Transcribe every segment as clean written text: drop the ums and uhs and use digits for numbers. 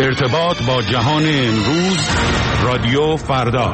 ارتباط با جهان امروز، رادیو فردا.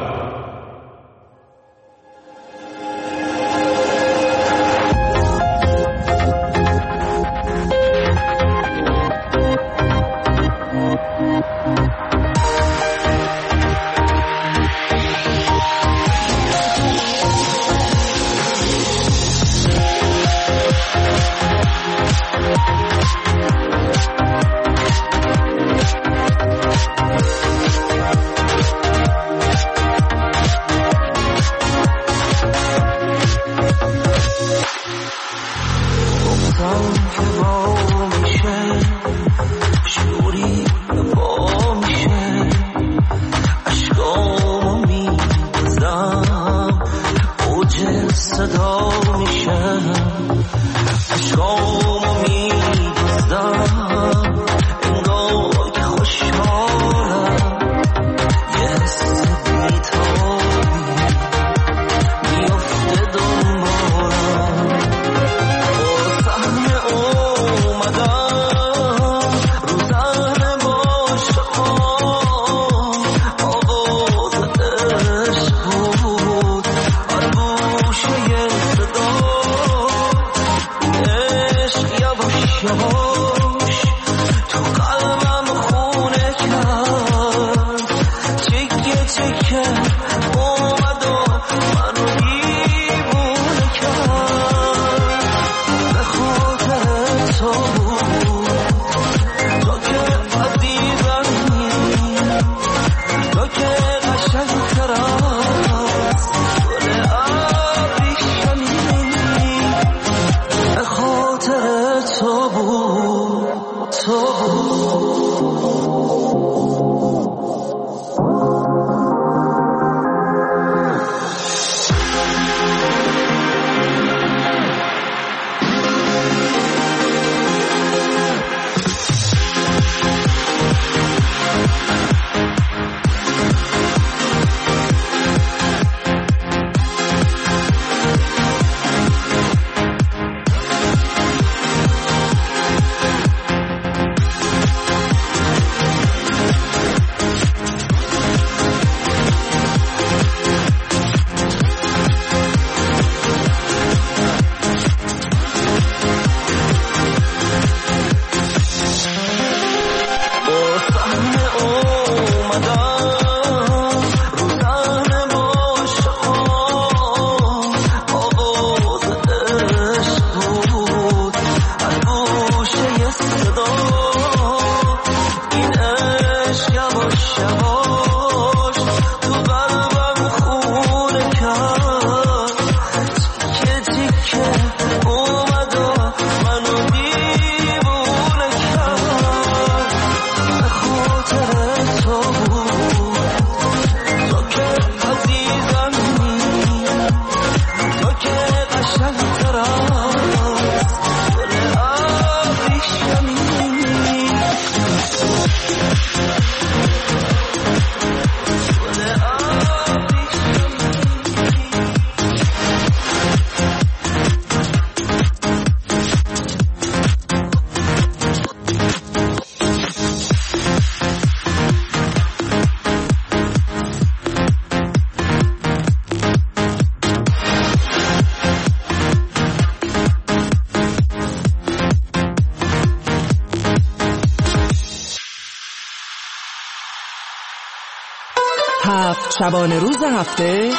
شبانه روز هفته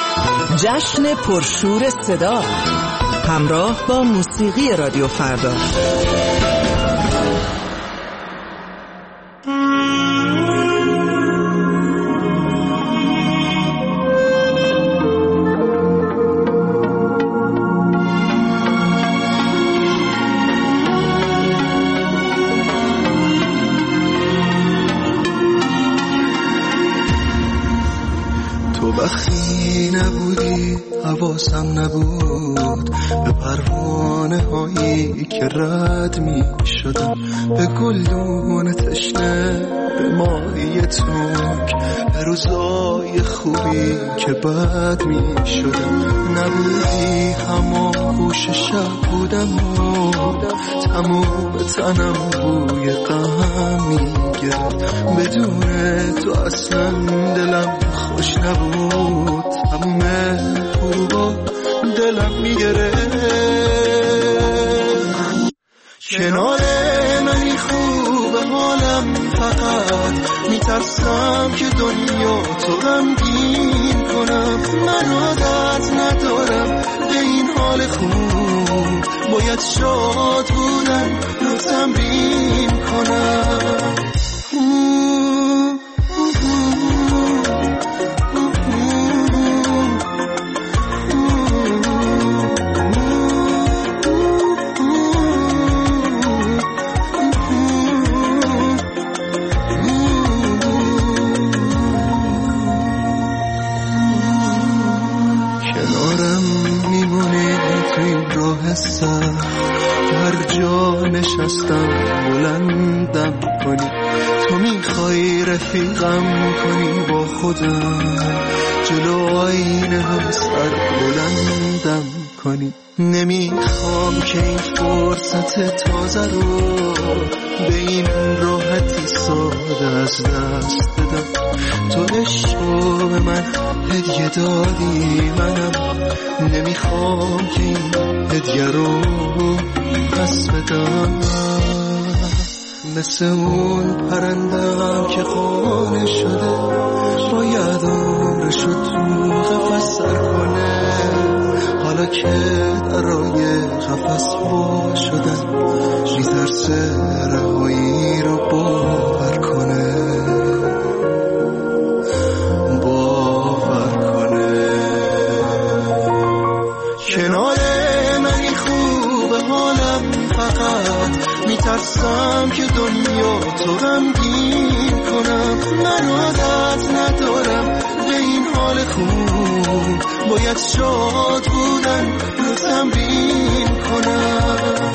جشن پرشور صدا همراه با موسیقی رادیو فردا. وقتی نبودی حواسم نبود به پروانه هایی که رد می شدم، به گلدون تشنه، به ماهی تنک، به روزای خوبی که بد می شدم. نبودی همان گوش شب بودم و تمام تنم بوی غم می میگرفت. بدون تو اصلا دلم خوش نبود، تموم خوبا دلم میگرفت. کنار منی خوبه حالم، فقط میترسم که دنیا تو غمگین کنم. من عادت ندارم به این حال خوب، باید شاد بودن رو تمرین کنم. هر جا نشستم بلندم کنی، تو میخوای رفیقم کنی با خودم، جلو آینه هم سر بلندم کنی. نمیخوام که این فرصت تازه رو به این راحتی ساده از دست بدم. تو عشقو به من هدیه دادی، منم نمیخوام که این هدیه رو پس بدم. مثل اون پرندم که خانه شده، باید عمرشو تو قفس سر کنه. حالا که درای قفس وا شدن، میترسه رهایی رو باور کنه. کنار منی خوبه حالم، فقط میترسم که دنیا تو غمگین کنم. من عادت ندارم به این حال خوب، باید شاد بودن رو تمرین کنم.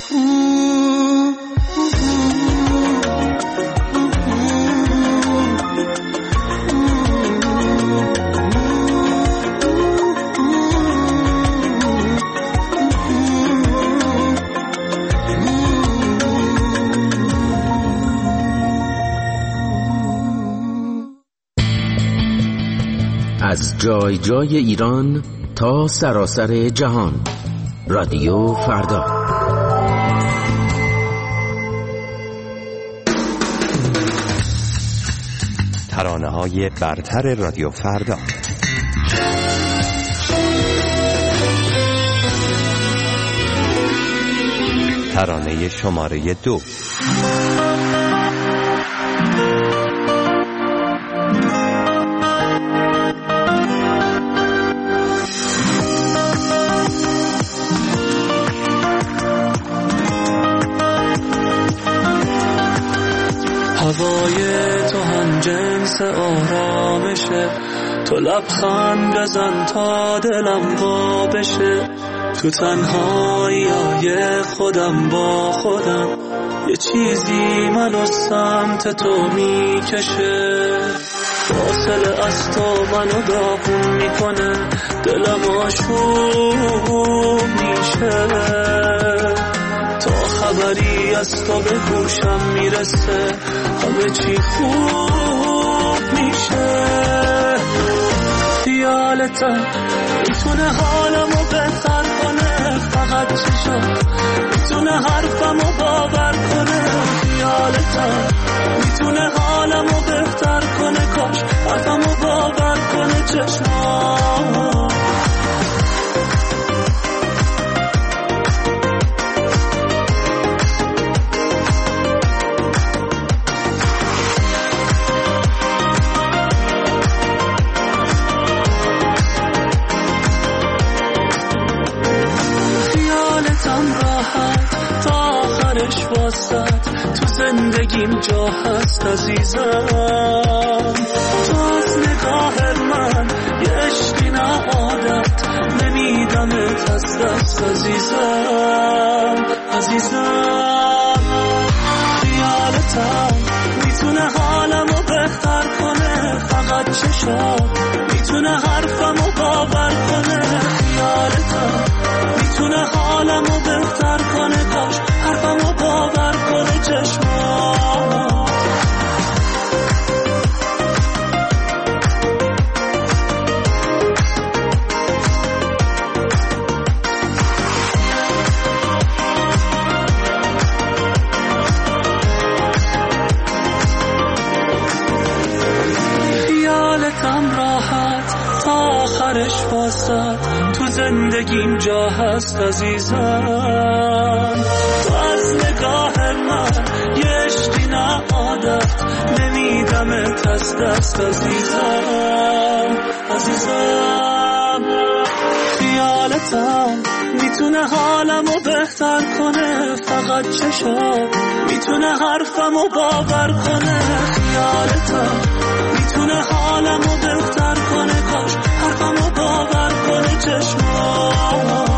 از جای جای ایران تا سراسر جهان، رادیو فردا. ترانه‌های برتر رادیو فردا. ترانه شماره 2. هوای تو هم جنس آرامشه، تو لبخند بزن تا دلم وا بشه. تو تنهایی خودم با خودم، یه چیزی منو سمت تو میکشه. فاصله از تو منو داغون میکنه، دلم آشوب میشه. تا خبری از تو به گوشم میرسه، همه چی خوب میشه. خیالتم میتونه حالمو بهتر کنه، فقط چشم میتونه حرفمو باور کنه. خیالتم میتونه حالمو بهتر کنه، کاش حرفمو باور کنه چشمام. تو زندگیم جا هست عزیزم، تو از نگاه من یه عشقی نه عادت، نمیدمت از دست عزیزم. خیالتم میتونه حالمو بهتر کنه، فقط چشات میتونه حرفمو باور کنه. خیالتم میتونه حالمو بهتر کنه، کاش حرفمو باور کنه چشمات. پرستر تو زندگیم جا هست عزیزم. تو از نگاه من یه عشقی نه عادت نمیدم از دست عزیزم. خیالتم میتونه حالمو بهتر کنه، فقط چشم میتونه حرفمو باور کنه. خیالتم میتونه حالمو بهتر کنه، کاش حرفمو باور کنه چشمام.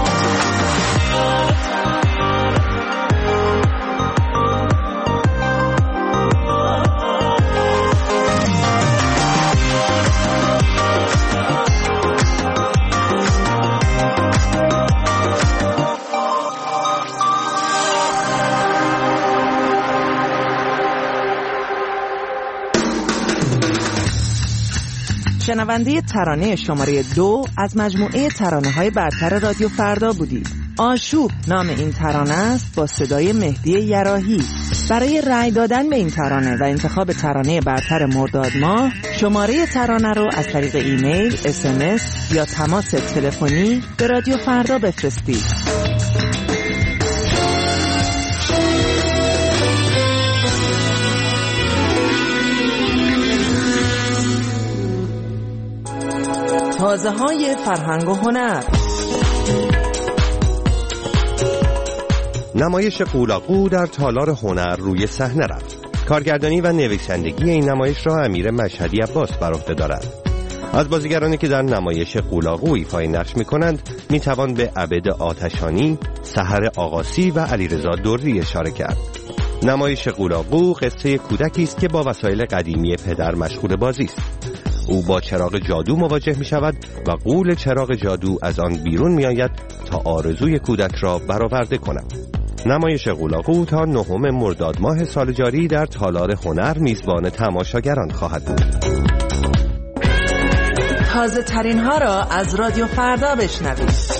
شنونده ترانه شماره 2 از مجموعه ترانه‌های برتر رادیو فردا بودید. آشوب نام این ترانه است با صدای مهدی یراحی. برای رأی دادن به این ترانه و انتخاب ترانه برتر مرداد ماه شماره ترانه رو از طریق ایمیل، SMS یا تماس تلفنی به رادیو فردا بفرستید. تازه‌های فرهنگ و هنر. نمایش قولاقو در تالار هنر روی صحنه رفت. کارگردانی و نویسندگی این نمایش را امیر مشهدی عباس بر عهده دارد. از بازیگرانی که در نمایش قولاقو ایفای نقش می‌کنند می‌توان به عبد آتشانی، سحر آقاسی و علیرضا دری اشاره کرد. نمایش قولاقو قصه کودکی است که با وسایل قدیمی پدر مشغول بازی است. او با چراغ جادو مواجه می شود و غول چراغ جادو از آن بیرون می آید تا آرزوی کودک را برآورده کند. نمایش قولاقو تا 9 مرداد ماه سال جاری در تالار هنر میزبان تماشاگران خواهد بود. تازه ترین ها را از رادیو فردا بشنوید.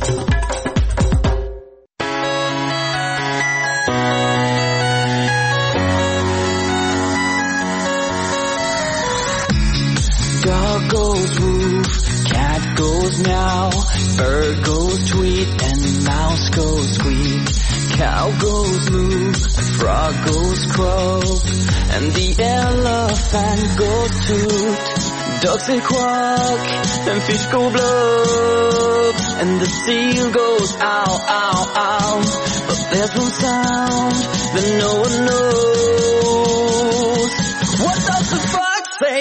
Goes woof, cat goes meow, bird goes tweet, and mouse goes squeak. Cow goes moo, frog goes croak, and the elephant goes toot. Ducks they quack, and fish go blub, and the seal goes ow, ow, ow. But there's one sound that no one knows. What does the fox say?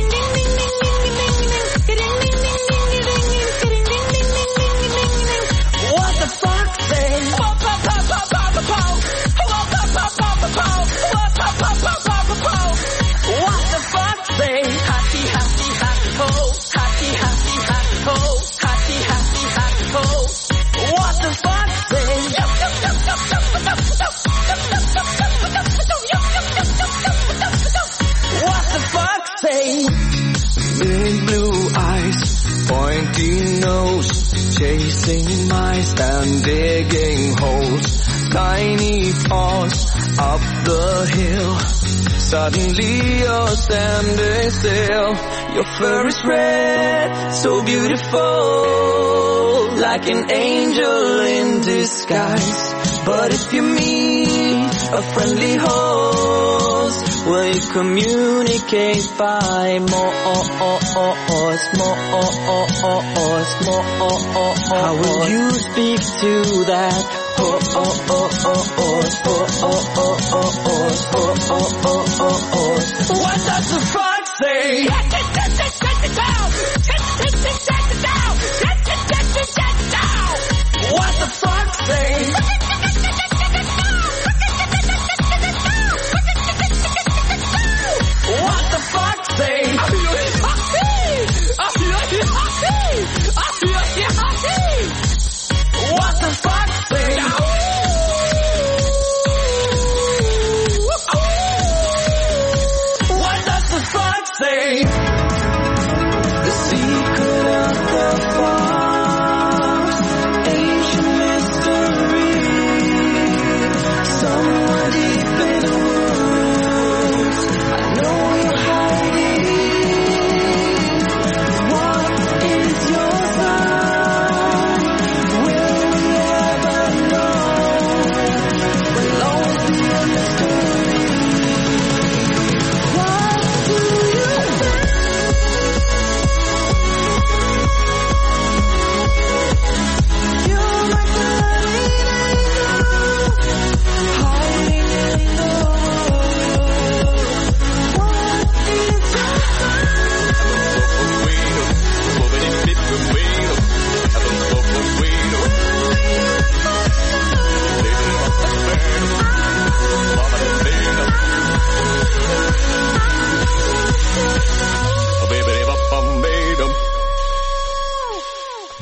Chasing mice and digging holes, tiny paws up the hill. Suddenly you're standing still. Your fur is red, so beautiful, like an angel in disguise. But if you meet a friendly host, will you communicate by more? How will you speak to that horse? What does the fox say? What the fox say? What the fox say? What the fox say? What does the fox say?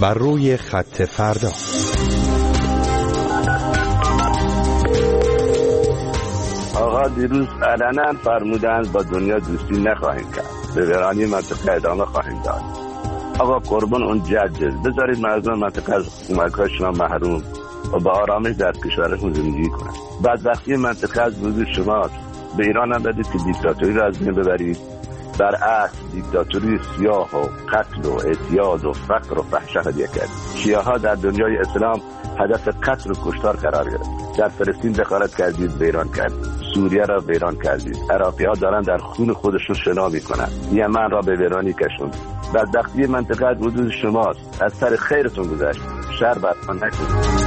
بر روی خط فردا. آقا دیروز علنا فرمودند با دنیا دوستی نخواهیم کرد، به ویرانی منطقه ادامه خواهیم داد. آقا قربان اون جد بذارید مردم منطقه از کمک‌هاشون محروم و با آرامش در کشورشون زندگی کنند. بدبختی منطقه از وجود شماست. به ایران هم بدید که دیکتاتوری را از بین ببرید. برعکس دیکتاتوری سیاه و قتل و اعتیاد و فقر و فحش هدیه کرد. شیعه ها در دنیای اسلام هدف قتل و کشتار قرار گرفت. در فلسطین دخالت کردید، ویران کردید. سوریه را ویران کردید. عراقی ها دارن در خون خودشون شنا میکنن. یمن را به ویرانی کشوند. بدبختی منطقه از وجود شماست. از سر خیرتون گذشت. شر برتان نکنید.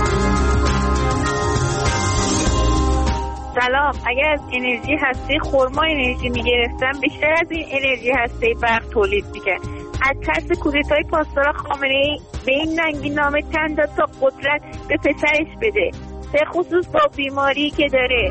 سلام. اگر از انرژی هسته خرما انرژی میگرفتم بیشتر از این انرژی هسته برق تولید میکرد. از ترس کودتای پاسداران خامنه‌ای به این ننگی نامه تن داد تا قدرت به پسرش بده، به خصوص با بیماری که داره.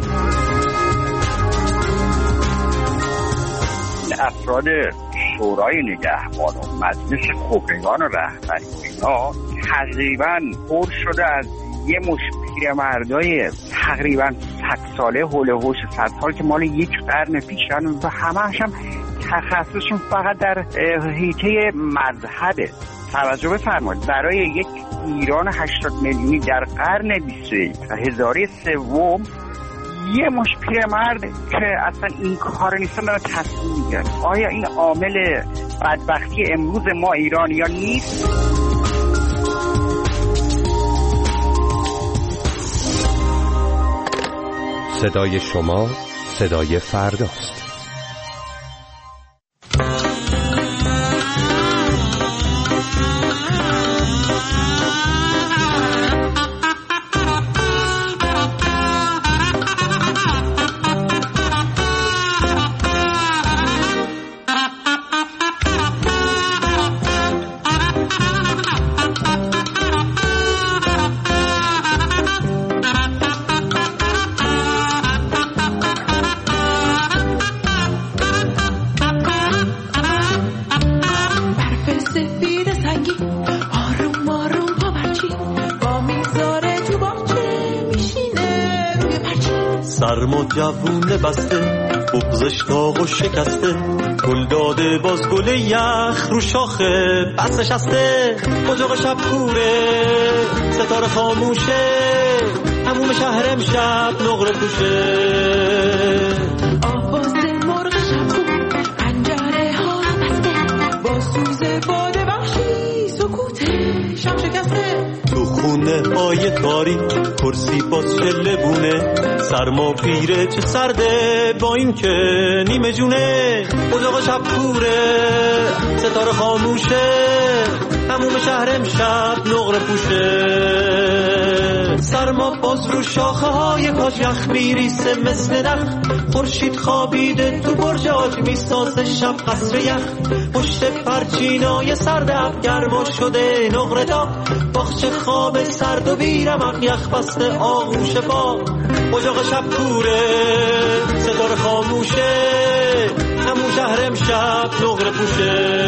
افراد شورای نگهبان و مجلس خبرگان و رهبری اینا تقریبا پر شده از یه مش پیرمردای تقریبا 100 ساله حول و حوش 100 سال که مال یک قرن پیشن و همه‌اش هم تخصصشون فقط در حیطه مذهبه. توجه بفرمایید، برای یک ایران 80 میلیونی در قرن 21 و هزاره سوم یه مش پیرمرد که اصلا این کار نیستن دارن تصمیم میگیرن. آیا این عامل بدبختی امروز ما ایرانیان نیست؟ صدای شما صدای فرداست. سرما جوونه بسته، بغزش داغ و شکسته، گل داده باز گل یخ رو شاخه بس نشسته. اجاق شب کوره، ستاره خاموشه، هموم شهر امشب نقره پوشه. آواز مرغ شب پنجره ها بسته، با سوز باد وحشی سکوت شب شکسته. تو خونه های تاریک کرسی باز چله بونه، سرما پیره چه سرده با این که نیمه جونه. اجاق شب کوره، ستاره خاموشه، هموم شهر امشب نقره پوشه. سرما باز رو شاخه های کاج یخ میریسه مثل نخ، خورشید خوابیده تو برج آج میسازه شب قصر یخ. پشت پرچینای سرد اب گرما شده نقره داغ، باغچه خواب سرد و بیرمق یخ بسته آغوش باغ. اجاق شب کوره، ستاره خاموشه، همون شهر امشب نقره پوشه.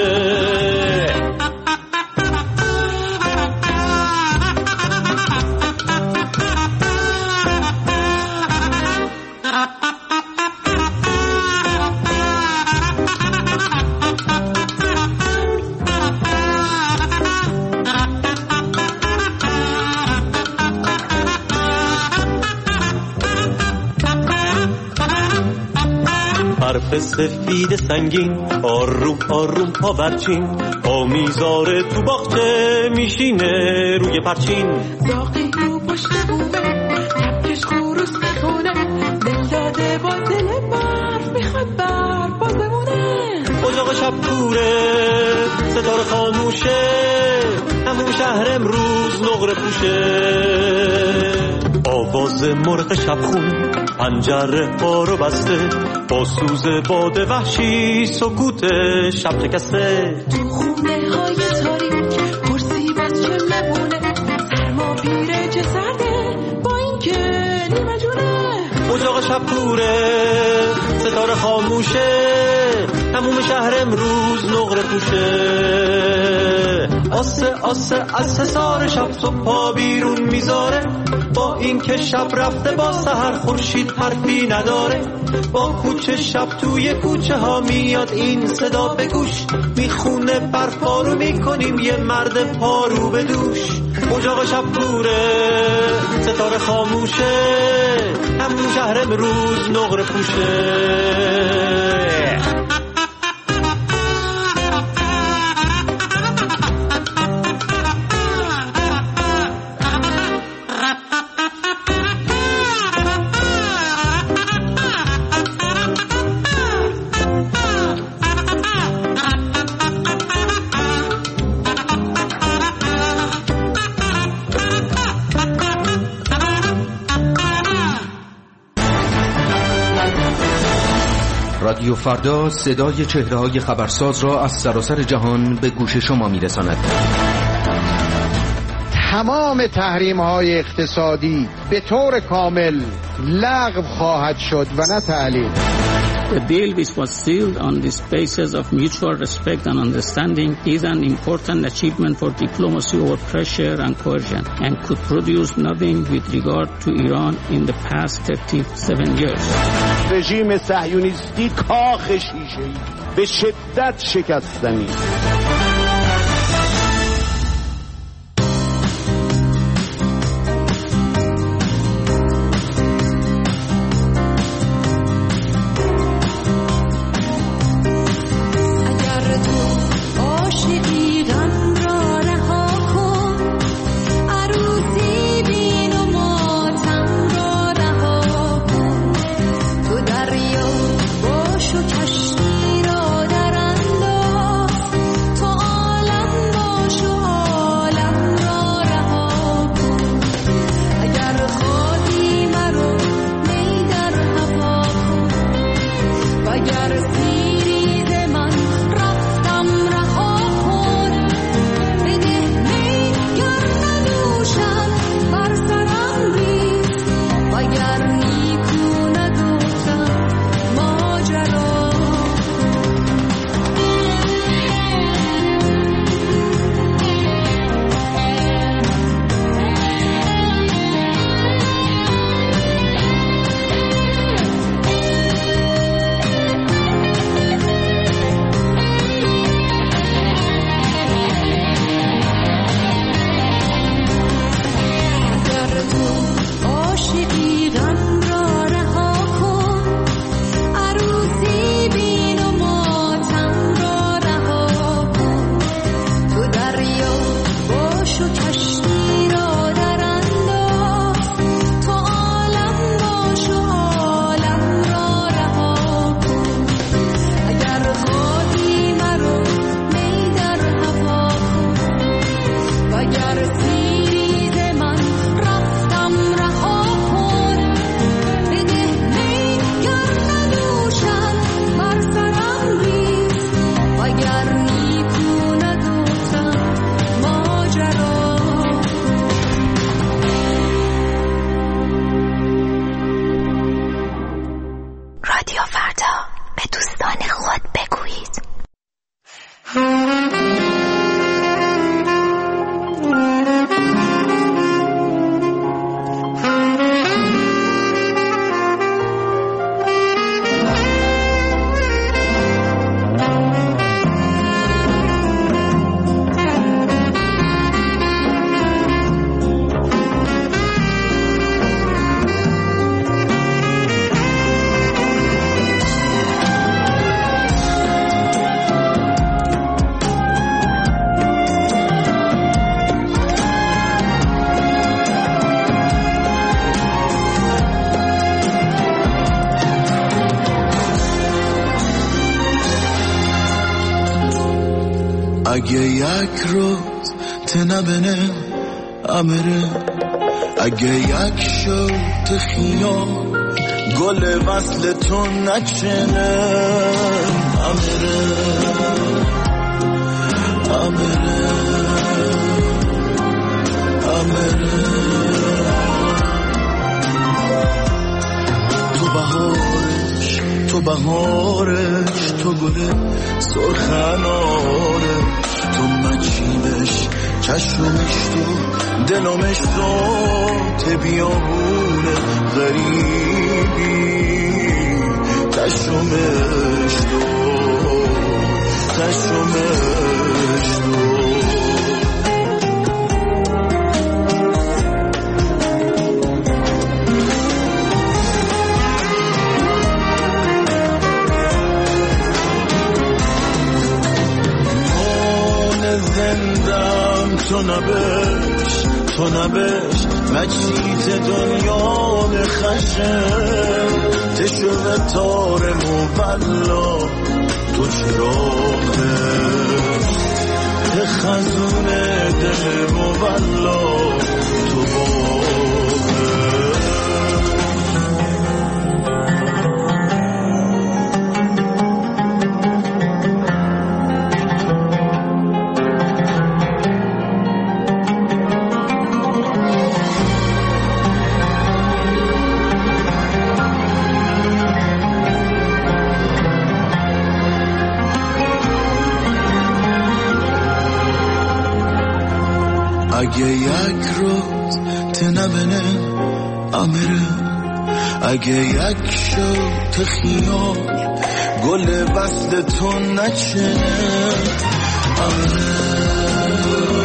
حرف سفید سنگین آروم آروم پا برچین، آمیزاره تو باغچه میشینه روی پرچین. داغی رو پشت بومه، کپکش خروس میخونه، دل داده با دل برف میخواد بر باز بمونه. اجاق شب کوره، ستاره خاموشه، همون شهر امروز نقره پوشه. آواز مرغ شبخون پنجره ها رو بسته، با سوز باد وحشی سکوت شب شکسته. تو خونه های تاریک کرسی باز چله بونه، سرما پیره چه سرده با این که نیمه جونه. اجاق شب کوره، ستاره خاموشه، هموم شهر امروز نقره پوشه. آسه از حصار شب صبح پا بیرون میذاره. با این که شب رفته با سحر خورشید حرفی نداره. با کوچه شب توی کوچه ها میاد این صدا به گوش. میخونه برپارو میکنیم یه مرد پارو به دوش. اجاق شب کوره ستاره خاموشه، همون شهر امروز نقره پوشه. رادیو فردا صدای چهره‌های خبرساز را از سراسر جهان به گوش شما می‌رساند. تمام تحریم‌های اقتصادی به طور کامل لغو خواهد شد و نه تعلیق. The deal which was sealed on the basis of mutual respect and understanding is an important achievement for diplomacy over pressure and coercion and could produce nothing with regard to Iran in the past 37 years. رژیم صهیونیستی کاخ شیشه‌ای به شدت شکستنی. اگه یک روز تنبنه امره، اگه یک شد خیال گل وصل تو نچنه امره امره امره. تو بهارش تو گل سرخناره، تو مچینش چشمش تو دلمش ذات بیابونه غریبی چشمش تو زندم تو نبش مجید دنیا خشم تشوه تار مولا تو چراغه خزون دل مولا تو باغه اگه یک روز تنبنه امره اگه یک شب خیال گل بست تو نچنه امره